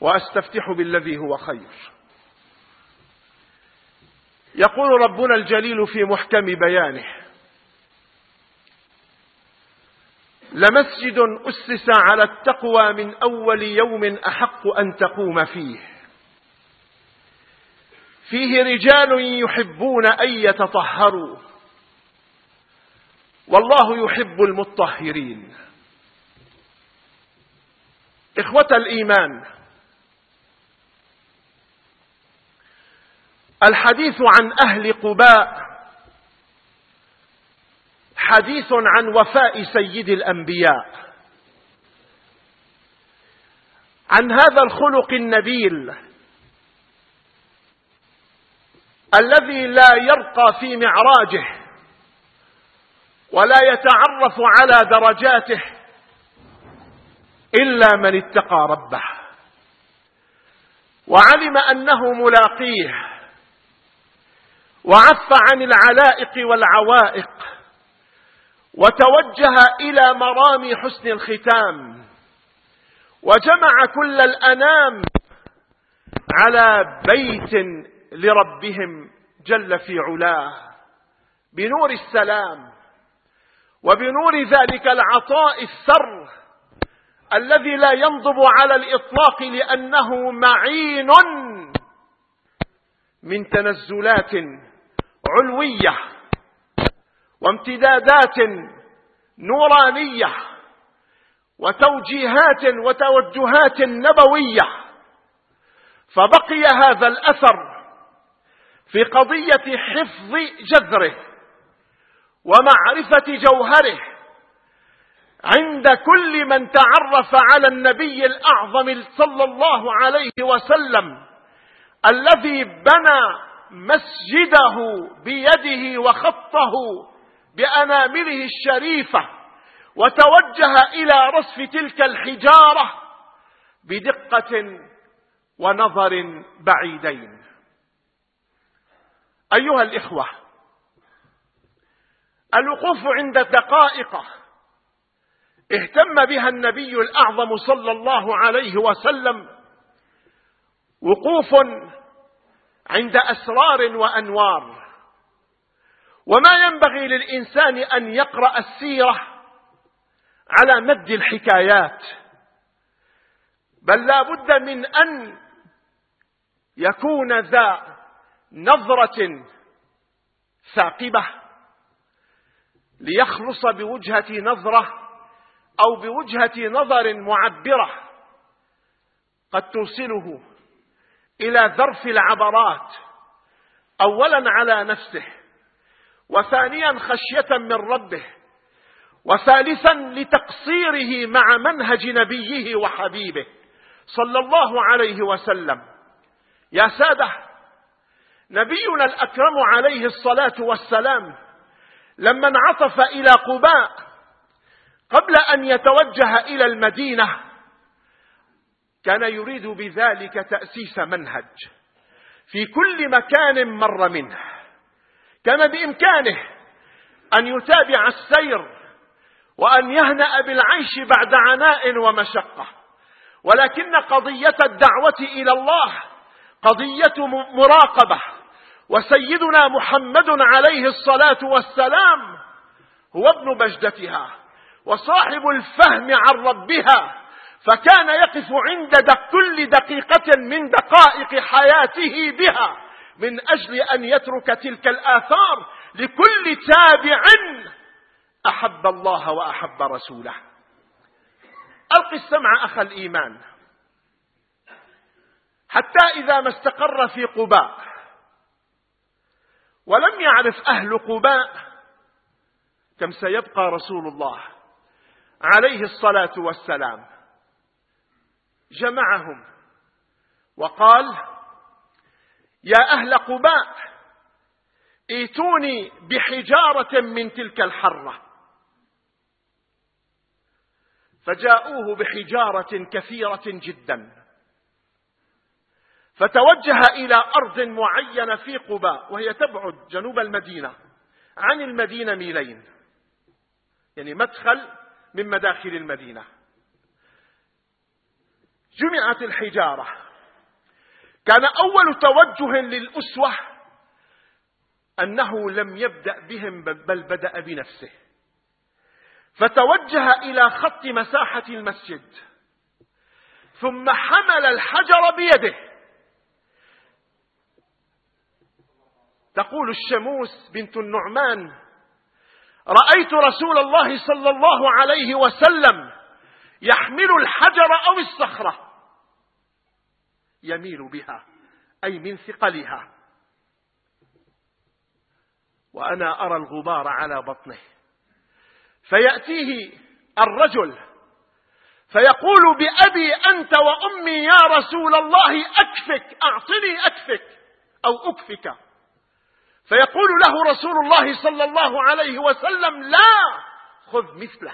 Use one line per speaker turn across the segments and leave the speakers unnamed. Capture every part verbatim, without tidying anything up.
وأستفتح بالذي هو خير. يقول ربنا الجليل في محكم بيانه: لمسجد أسس على التقوى من أول يوم أحق أن تقوم فيه، فيه رجال يحبون أن يتطهروا والله يحب المطهرين. إخوة الإيمان، الحديث عن أهل قباء حديث عن وفاء سيد الأنبياء، عن هذا الخلق النبيل الذي لا يرقى في معراجه ولا يتعرف على درجاته إلا من اتقى ربه وعلم أنه ملاقيه، وعف عن العلائق والعوائق، وتوجه إلى مرام حسن الختام، وجمع كل الأنام على بيت لربهم جل في علاه بنور السلام وبنور ذلك العطاء السر الذي لا ينضب على الإطلاق لأنه معين من تنزلات علوية وامتدادات نورانية وتوجيهات وتوجهات نبوية. فبقي هذا الأثر في قضية حفظ جذره ومعرفة جوهره عند كل من تعرف على النبي الأعظم صلى الله عليه وسلم الذي بنى مسجده بيده وخطه بأنامله الشريفة وتوجه إلى رصف تلك الحجارة بدقة ونظر بعيدين. أيها الإخوة، الوقوف عند دقائق اهتم بها النبي الأعظم صلى الله عليه وسلم وقوف عند أسرار وأنوار، وما ينبغي للإنسان أن يقرأ السيرة على مد الحكايات، بل لا بد من أن يكون ذا نظرة ثاقبة ليخلص بوجهة نظرة أو بوجهة نظر معبرة قد توصله إلى ذرف العبرات، أولا على نفسه، وثانيا خشية من ربه، وثالثا لتقصيره مع منهج نبيه وحبيبه صلى الله عليه وسلم. يا سادة، نبينا الأكرم عليه الصلاة والسلام لما انعطف إلى قباء قبل أن يتوجه إلى المدينة كان يريد بذلك تأسيس منهج في كل مكان مر منه. كان بإمكانه أن يتابع السير وأن يهنأ بالعيش بعد عناء ومشقة، ولكن قضية الدعوة إلى الله قضية مراقبة، وسيدنا محمد عليه الصلاة والسلام هو ابن بجدتها وصاحب الفهم عن ربها، فكان يقف عند كل دقيقة من دقائق حياته بها من أجل أن يترك تلك الآثار لكل تابع أحب الله وأحب رسوله. ألق السمع أخ الإيمان، حتى إذا ما استقر في قباء ولم يعرف أهل قباء كم سيبقى رسول الله عليه الصلاة والسلام، جمعهم وقال: يا أهل قباء، ائتوني بحجارة من تلك الحرة. فجاءوه بحجارة كثيرة جدا، فتوجه إلى أرض معينة في قباء وهي تبعد جنوب المدينة عن المدينة ميلين، يعني مدخل من مداخل المدينة. جمعت الحجارة. كان أول توجه للأسوة أنه لم يبدأ بهم بل بدأ بنفسه، فتوجه إلى خط مساحة المسجد ثم حمل الحجر بيده. تقول الشموس بنت النعمان: رأيت رسول الله صلى الله عليه وسلم يحمل الحجر أو الصخرة يميل بها، أي من ثقلها، وأنا أرى الغبار على بطنه، فيأتيه الرجل فيقول: بأبي أنت وأمي يا رسول الله أكفك، أعطني أكفك أو أكفك. فيقول له رسول الله صلى الله عليه وسلم: لا، خذ مثله.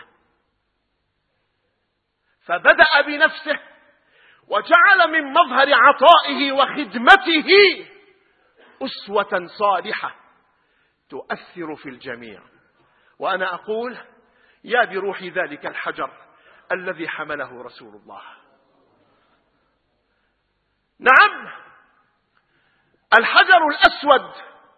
فبدأ بنفسه وجعل من مظهر عطائه وخدمته أسوة صالحة تؤثر في الجميع. وأنا أقول: يا بروح ذلك الحجر الذي حمله رسول الله. نعم، الحجر الأسود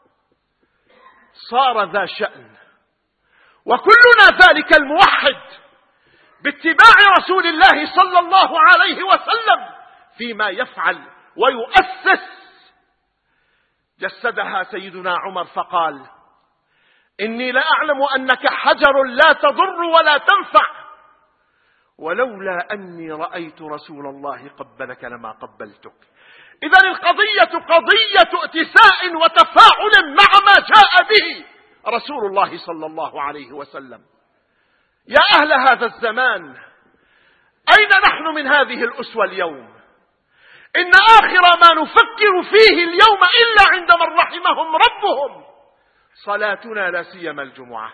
صار ذا شأن، وكلنا ذلك الموحد باتباع رسول الله صلى الله عليه وسلم فيما يفعل ويؤسس. جسدها سيدنا عمر فقال: إني لأعلم أنك حجر لا تضر ولا تنفع، ولولا أني رأيت رسول الله قبلك لما قبلتك. إذن القضية قضية اتساء وتفاعل مع ما جاء به رسول الله صلى الله عليه وسلم. يا أهل هذا الزمان، أين نحن من هذه الأسوة اليوم؟ إن آخر ما نفكر فيه اليوم إلا عند من رحمهم ربهم صلاتنا، لا سيما الجمعة،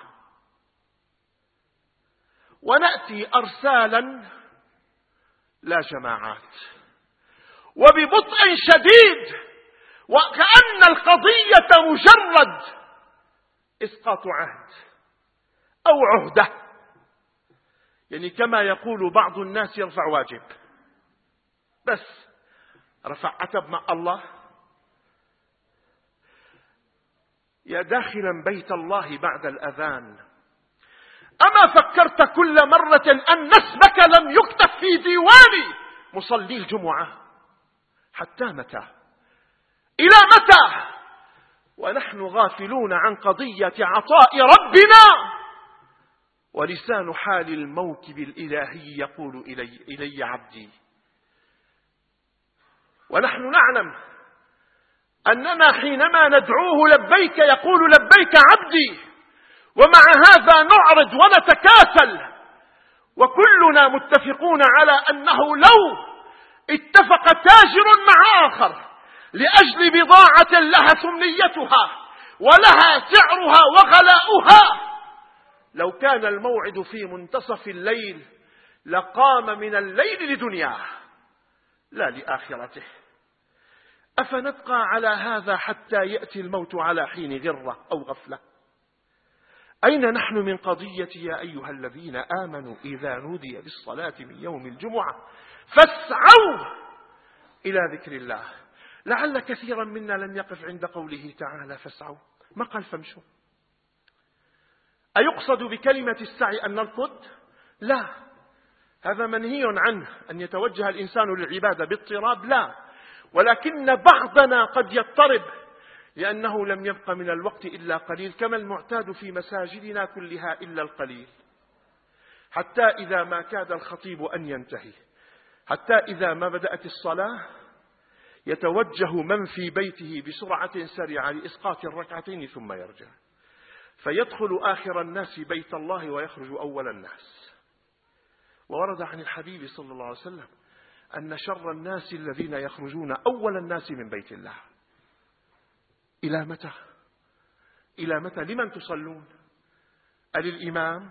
ونأتي أرسالا لا جماعات، وببطء شديد، وكأن القضية مجرد إسقاط عهد أو عهدة، يعني كما يقول بعض الناس: يرفع واجب، بس رفع عتب مع الله. يا داخلا بيت الله بعد الأذان، أما فكرت كل مرة أن اسمك لم يكتب في ديوان مصلي الجمعة؟ حتى متى؟ إلى متى ونحن غافلون عن قضية عطاء ربنا؟ ولسان حال الموكب الإلهي يقول: إلي, إلي عبدي. ونحن نعلم أننا حينما ندعوه لبيك يقول: لبيك عبدي، ومع هذا نعرض ونتكاسل، وكلنا متفقون على أنه لو اتفق تاجر مع آخر لأجل بضاعة لها ثمنيتها ولها سعرها وغلاؤها، لو كان الموعد في منتصف الليل لقام من الليل لدنياه لا لآخرته. أفنبقى على هذا حتى يأتي الموت على حين غرة أو غفلة؟ أين نحن من قضية يا أيها الذين آمنوا إذا نودي للصلاة من يوم الجمعة فاسعوا إلى ذكر الله؟ لعل كثيرا منا لم يقف عند قوله تعالى فاسعوا، ما قال فامشوا. أيقصد بكلمة السعي أن نركض؟ لا، هذا منهي عنه، أن يتوجه الإنسان للعبادة باضطراب، لا، ولكن بعضنا قد يضطرب لأنه لم يبق من الوقت إلا قليل، كما المعتاد في مساجدنا كلها إلا القليل، حتى إذا ما كاد الخطيب أن ينتهي، حتى إذا ما بدأت الصلاة يتوجه من في بيته بسرعة سريعة لإسقاط الركعتين ثم يرجع، فيدخل آخر الناس بيت الله ويخرج أول الناس. وورد عن الحبيب صلى الله عليه وسلم أن شر الناس الذين يخرجون أول الناس من بيت الله. إلى متى؟ إلى متى؟ لمن تصلون؟ أللإمام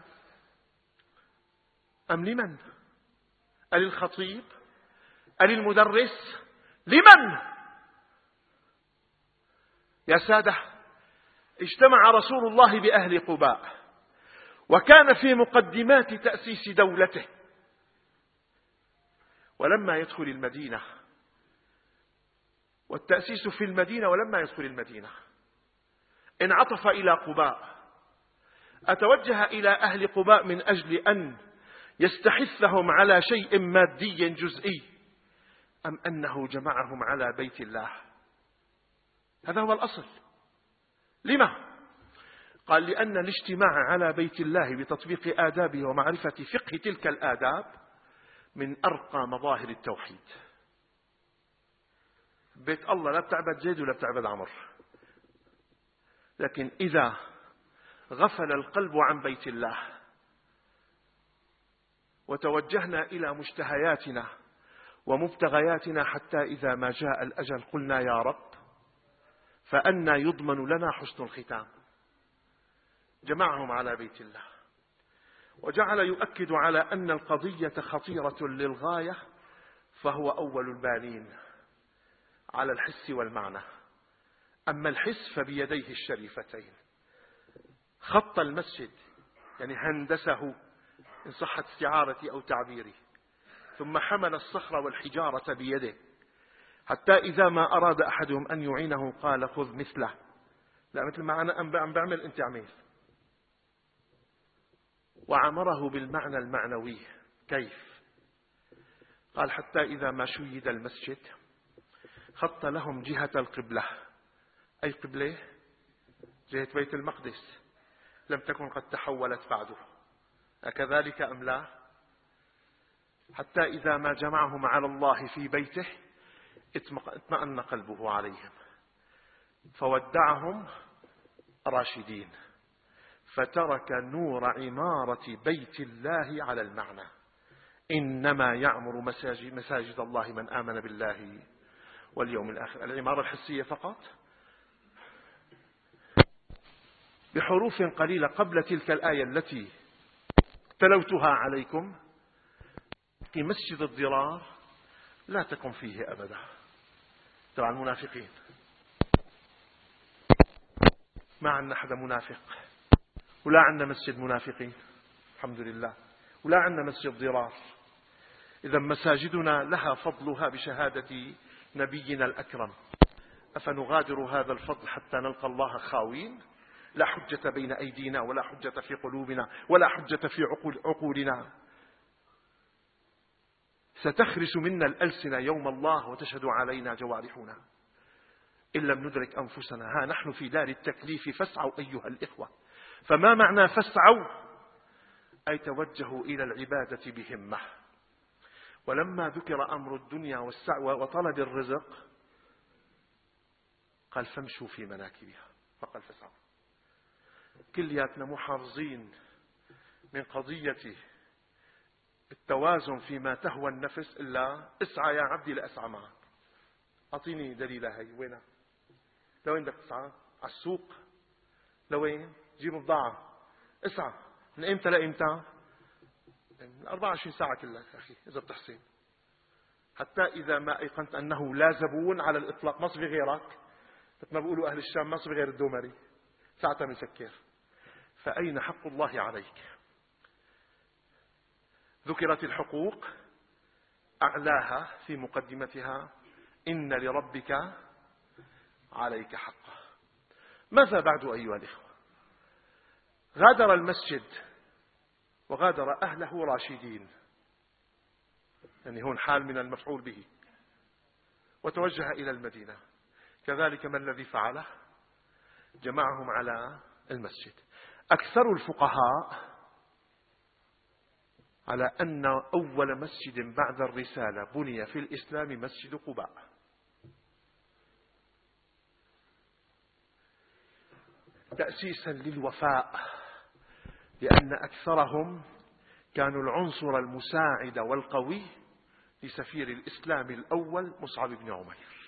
أم لمن؟ أللخطيب؟ أللمدرس؟ لمن؟ يا سادة، اجتمع رسول الله بأهل قباء، وكان في مقدمات تأسيس دولته، ولما يدخل المدينة، والتأسيس في المدينة ولما يدخل المدينة، انعطف إلى قباء. أتوجه إلى أهل قباء من أجل أن يستحثهم على شيء مادي جزئي، أم أنه جمعهم على بيت الله؟ هذا هو الأصل. لما؟ قال لأن الاجتماع على بيت الله بتطبيق آدابه ومعرفة فقه تلك الآداب من أرقى مظاهر التوحيد. بيت الله لا بتعبد زيد ولا بتعبد عمر، لكن إذا غفل القلب عن بيت الله وتوجهنا إلى مشتهياتنا ومبتغياتنا حتى إذا ما جاء الأجل قلنا يا رب فأنى يضمن لنا حسن الختام، جمعهم على بيت الله وجعل يؤكد على أن القضية خطيرة للغاية، فهو أول البانين على الحس والمعنى. أما الحس فبيديه الشريفتين، خط المسجد يعني هندسه إن صحت استعارتي أو تعبيري، ثم حمل الصخرة والحجارة بيده حتى إذا ما أراد أحدهم أن يعينه قال خذ مثله، لا مثل ما أنا عم بعمل أنت عميل. وعمره بالمعنى المعنوي. كيف؟ قال حتى إذا ما شيد المسجد خط لهم جهة القبلة. أي قبلة؟ جهة بيت المقدس، لم تكن قد تحولت بعده، أكذلك أم لا؟ حتى إذا ما جمعهم على الله في بيته اطمأن قلبه عليهم فودعهم راشدين، فترك نور عمارة بيت الله على المعنى. إنما يعمر مساجد, مساجد الله من آمن بالله واليوم الآخر. العمارة الحسية فقط بحروف قليلة قبل تلك الآية التي تلوتها عليكم: في مسجد الضرار لا تكن فيه أبدا. تبع المنافقين ما عندنا حدا منافق، ولا عندنا مسجد منافقين الحمد لله، ولا عندنا مسجد ضرار. إذا مساجدنا لها فضلها بشهادة نبينا الأكرم، أفنغادر هذا الفضل حتى نلقى الله خاوين؟ لا حجة بين أيدينا ولا حجة في قلوبنا ولا حجة في عقول عقولنا. ستخرس منا الألسنة يوم الله وتشهد علينا جوارحنا إن لم ندرك أنفسنا. ها نحن في دار التكليف فاسعوا أيها الإخوة. فما معنى فاسعوا؟ أي توجهوا إلى العبادة بهمة. ولما ذكر أمر الدنيا والسعوى وطلب الرزق قال فامشوا في مناكبها، فقال فاسعوا. كلياتنا محافظين من قضية التوازن فيما تهوى النفس، إلا اسعى يا عبدي لأسعى معك. أعطيني دليلها هي وينها؟ لوين بدك تسعى؟ على السوق؟ لوين؟ جيب بضاعة، اسعى. من إمتى لإمتى؟ من أربعة وعشرين ساعة كلها يا أخي إذا بتحسين، حتى إذا ما أيقنت أنه لا زبون على الإطلاق، ما صبي غيرك، مثل ما بيقولوا أهل الشام ما صبي غير الدومري، ساعتها مسكر. فأين حق الله عليك؟ ذكرت الحقوق أعلاها في مقدمتها: إن لربك عليك حقه. ماذا بعد أيها الإخوة؟ غادر المسجد وغادر أهله راشدين، يعني هون حال من المفعول به، وتوجه إلى المدينة. كذلك ما الذي فعله؟ جمعهم على المسجد. أكثر الفقهاء على أن أول مسجد بعد الرسالة بني في الإسلام مسجد قباء. تأسيسا للوفاء، لأن أكثرهم كانوا العنصر المساعد والقوي لسفير الإسلام الأول مصعب بن عمير.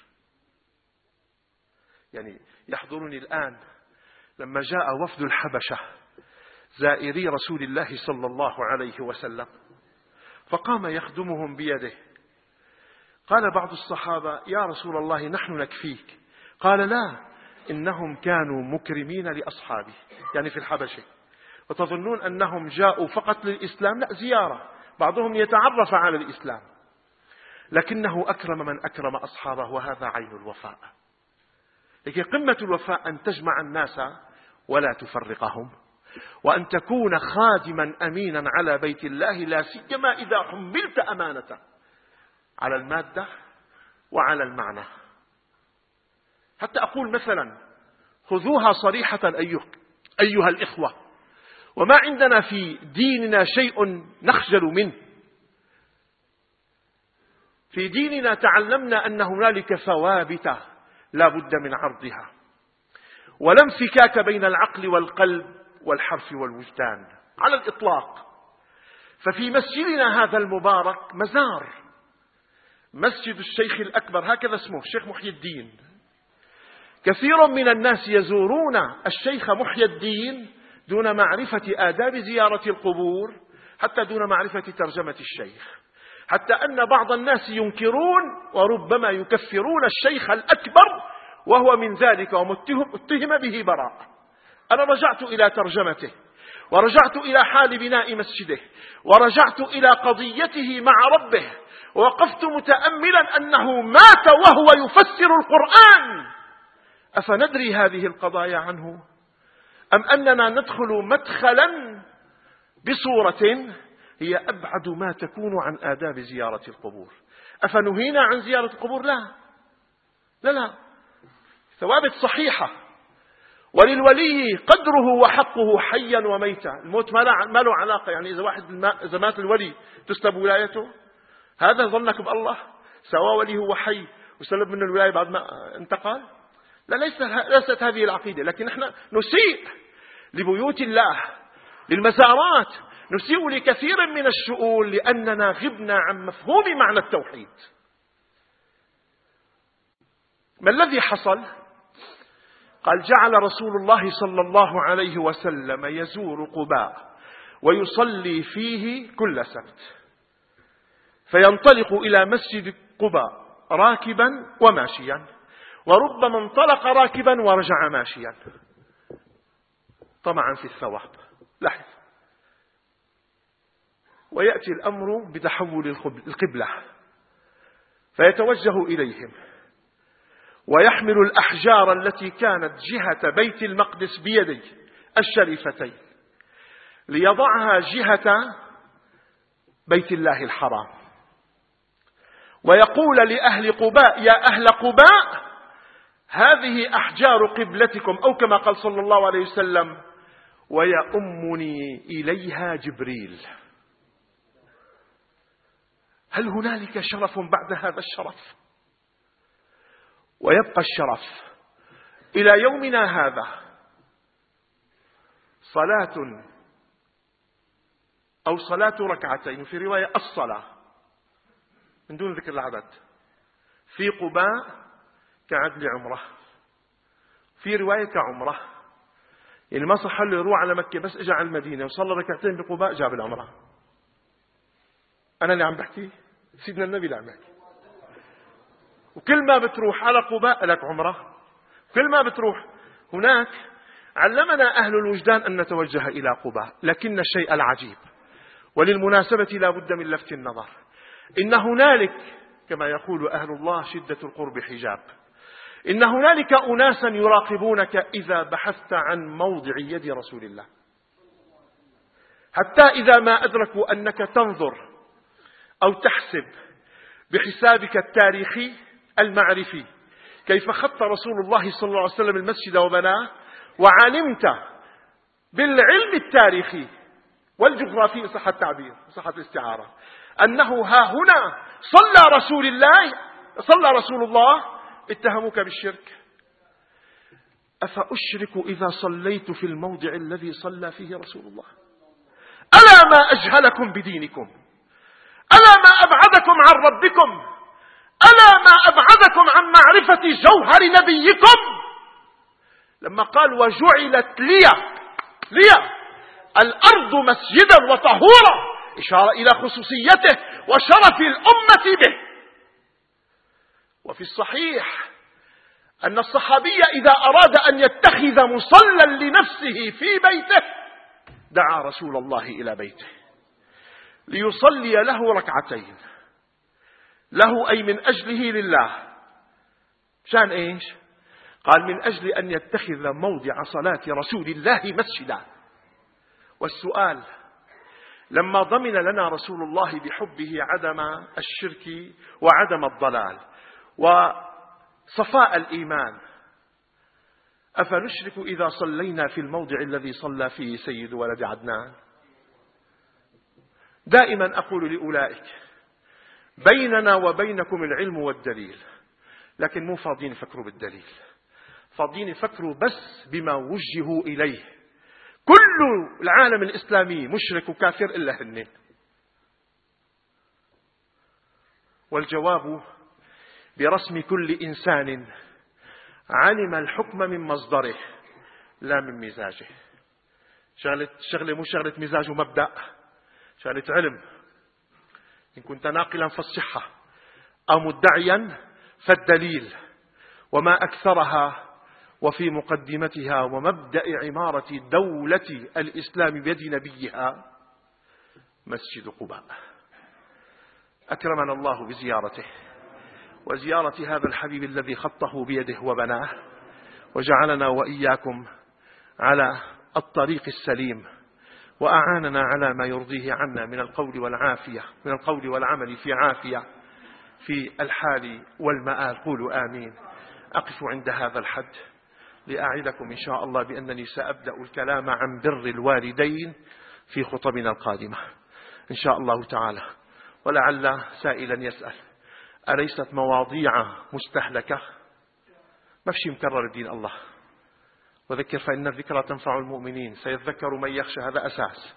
يعني يحضرني الآن لما جاء وفد الحبشة زائري رسول الله صلى الله عليه وسلم، فقام يخدمهم بيده. قال بعض الصحابة: يا رسول الله نحن نكفيك. قال: لا، إنهم كانوا مكرمين لأصحابه، يعني في الحبشة، وتظنون أنهم جاءوا فقط للإسلام؟ لا، زيارة، بعضهم يتعرف على الإسلام. لكنه أكرم من أكرم أصحابه، وهذا عين الوفاء. لكن قمة الوفاء أن تجمع الناس ولا تفرقهم، وأن تكون خادما أمينا على بيت الله، لا سيما إذا حملت أمانة على المادة وعلى المعنى. حتى أقول مثلا، خذوها صريحة أيها الإخوة، وما عندنا في ديننا شيء نخجل منه. في ديننا تعلمنا أن هنالك ثوابت لا بد من عرضها، ولا انفكاك بين العقل والقلب والحرف والوجدان على الإطلاق. ففي مسجدنا هذا المبارك مزار، مسجد الشيخ الأكبر، هكذا اسمه، الشيخ محي الدين. كثير من الناس يزورون الشيخ محي الدين دون معرفة آداب زيارة القبور، حتى دون معرفة ترجمة الشيخ، حتى أن بعض الناس ينكرون وربما يكفرون الشيخ الأكبر وهو من ذلك ومتهم به براء. أنا رجعت إلى ترجمته، ورجعت إلى حال بناء مسجده، ورجعت إلى قضيته مع ربه، ووقفت متأملا أنه مات وهو يفسر القرآن. أفندري هذه القضايا عنه، أم أننا ندخل مدخلا بصورة هي أبعد ما تكون عن آداب زيارة القبور؟ أفنهينا عن زيارة القبور؟ لا لا لا، ثوابت صحيحة، وللولي قدره وحقه حيا وميتا. الموت ما له علاقة، يعني إذا واحد إذا مات الولي تسلب ولايته؟ هذا ظنك بالله؟ سواء ولي هو حي وسلب منه الولاية بعد ما انتقل؟ لا، ليست ليست هذه العقيدة. لكن نحن نسيء لبيوت الله، للمزارات، نسيء لكثير من الشؤون لأننا غبنا عن مفهوم معنى التوحيد. ما الذي حصل؟ قال: جعل رسول الله صلى الله عليه وسلم يزور قباء ويصلي فيه كل سبت، فينطلق إلى مسجد قباء راكبا وماشيا، وربما انطلق راكبا ورجع ماشيا طمعا في الثواب. لاحظ، ويأتي الأمر بتحول القبلة، فيتوجه إليهم ويحمل الأحجار التي كانت جهة بيت المقدس بيديه الشريفتين ليضعها جهة بيت الله الحرام، ويقول لأهل قباء: يا أهل قباء، هذه أحجار قبلتكم، أو كما قال صلى الله عليه وسلم: ويؤمني إليها جبريل. هل هنالك شرف بعد هذا الشرف؟ ويبقى الشرف إلى يومنا هذا. صلاة أو صلاة ركعتين، في رواية الصلاة من دون ذكر العدد، في قباء كعدل عمره، في رواية كعمره. يعني ما صح له يروح على مكة، بس اجى على المدينة وصلى ركعتين بقباء جاب العمره. أنا اللي عم بحكي، سيدنا النبي اللي عم بحكي. وكل ما بتروح على قباء لك عمره، كل ما بتروح هناك. علمنا أهل الوجدان أن نتوجه إلى قباء، لكن الشيء العجيب، وللمناسبة لا بد من لفت النظر، إن هنالك كما يقول أهل الله شدة القرب حجاب. إن هنالك أناسا يراقبونك إذا بحثت عن موضع يد رسول الله، حتى إذا ما أدركوا أنك تنظر أو تحسب بحسابك التاريخي المعرفي كيف خط رسول الله صلى الله عليه وسلم المسجد وبناه، وعلمت بالعلم التاريخي والجغرافي، صح التعبير صح الاستعارة، أنه ها هنا صلى رسول الله صلى رسول الله، اتهموك بالشرك. أفأشرك إذا صليت في الموضع الذي صلى فيه رسول الله؟ ألا ما أجهلكم بدينكم؟ ألا ما أبعدكم عن ربكم؟ ألا ما أبعدكم عن معرفة جوهر نبيكم؟ لما قال: وجعلت لي لي الأرض مسجدا وطهورا، إشارة إلى خصوصيته وشرف الأمة به. وفي الصحيح أن الصحابي إذا أراد أن يتخذ مصلى لنفسه في بيته دعا رسول الله إلى بيته ليصلي له ركعتين، له أي من أجله لله. شان إيش؟ قال من أجل أن يتخذ موضع صلاة رسول الله مسجدا. والسؤال: لما ضمن لنا رسول الله بحبه عدم الشرك وعدم الضلال وصفاء الإيمان، أفنشرك إذا صلينا في الموضع الذي صلى فيه سيد ولد عدنان؟ دائما أقول لأولئك: بيننا وبينكم العلم والدليل، لكن مو فاضيين يفكروا بالدليل، فاضيين يفكروا بس بما وجهوا إليه. كل العالم الإسلامي مشرك وكافر إلا هن. والجواب برسم كل إنسان علم الحكم من مصدره لا من مزاجه. شغلة, شغلة مو شغلة مزاج ومبدأ، شغلة علم. إن كنت ناقلا فالصحة أو مدعيا فالدليل، وما أكثرها وفي مقدمتها ومبدأ عمارة دولة الإسلام بيد نبيها مسجد قباء. أكرمنا الله بزيارته وزيارة هذا الحبيب الذي خطه بيده وبناه، وجعلنا وإياكم على الطريق السليم، وأعاننا على ما يرضيه عنا من القول والعافية من القول والعمل في عافية في الحال والمآل. قولوا آمين. أقف عند هذا الحد لأعدكم إن شاء الله بأنني سأبدأ الكلام عن بر الوالدين في خطبنا القادمة إن شاء الله تعالى. ولعل سائلا يسأل: أليست مواضيع مستهلكة؟ ما فيش مكرر دين الله، وذكر فإن الذكرى تنفع المؤمنين، سيذكر من يخشى، هذا أساس.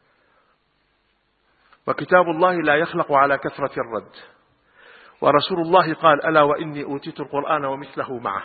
وكتاب الله لا يخلق على كثرة الرد، ورسول الله قال: ألا وإني أوتيت القرآن ومثله معه.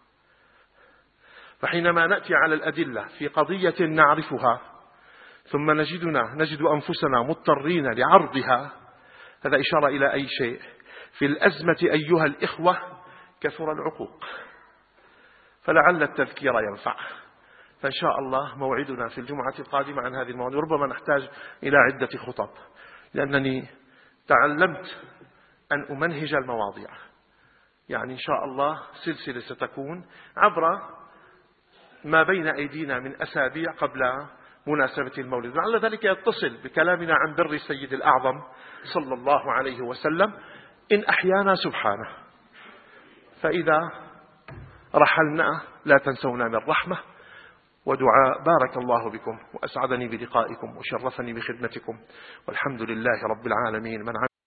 فحينما نأتي على الأدلة في قضية نعرفها ثم نجدنا نجد أنفسنا مضطرين لعرضها، هذا إشارة إلى أي شيء؟ في الأزمة أيها الإخوة كثر العقوق، فلعل التذكير ينفع. فإن شاء الله موعدنا في الجمعة القادمة عن هذه المواضيع. ربما نحتاج إلى عدة خطب، لأنني تعلمت أن أمنهج المواضيع. يعني إن شاء الله سلسلة ستكون عبر ما بين أيدينا من أسابيع قبل مناسبة المولد، لعل ذلك يتصل بكلامنا عن بر السيد الأعظم صلى الله عليه وسلم إن أحيانا سبحانه. فإذا رحلنا لا تنسونا من رحمة ودعاء. بارك الله بكم وأسعدني بلقائكم وشرفني بخدمتكم، والحمد لله رب العالمين. من